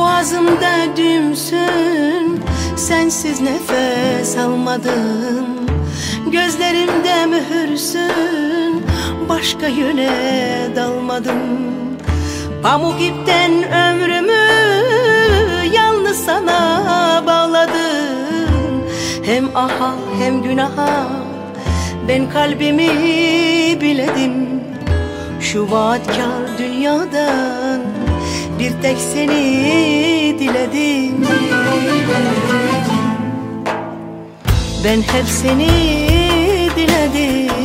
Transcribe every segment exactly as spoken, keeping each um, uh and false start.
Boğazımda düğümsün, sensiz nefes almadım. Gözlerimde mühürsün, başka yöne dalmadım. Pamuk ipten ömrümü yalnız sana bağladım. Hem aha hem günaha ben kalbimi biledim. Şu vaatkar dünyadan bir tek seni diledim. Ben hep seni diledim.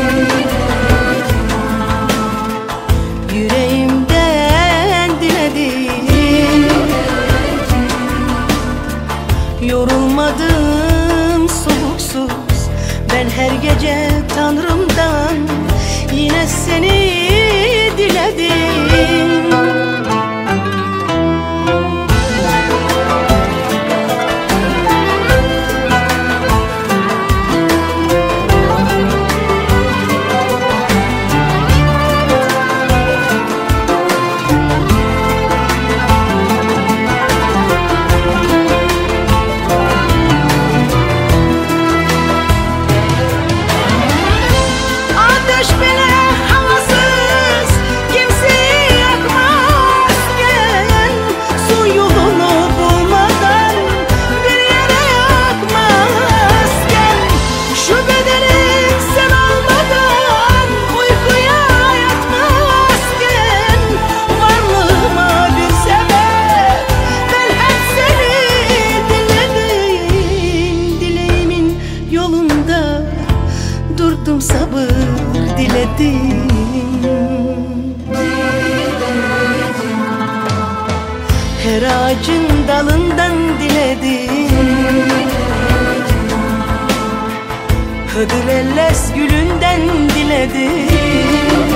Yüreğimden diledim. Yorulmadım soluksuz ben her gece Tanrım'dan yine seni diledim. Durdum sabır diledim. Her ağacın dalından diledim. Hıdır elles gülünden diledim.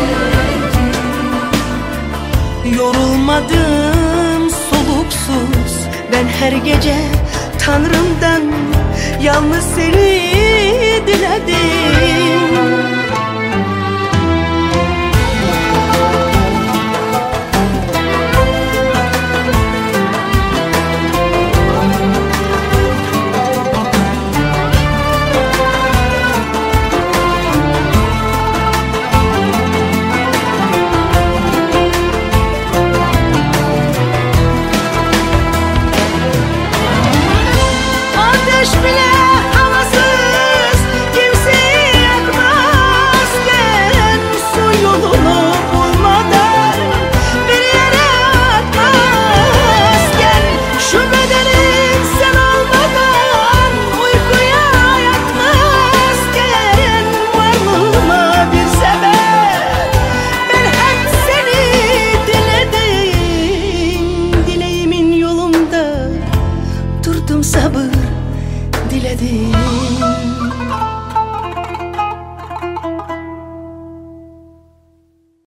Yorulmadım soluksuz ben her gece Tanrım'dan yalnız seni diledim.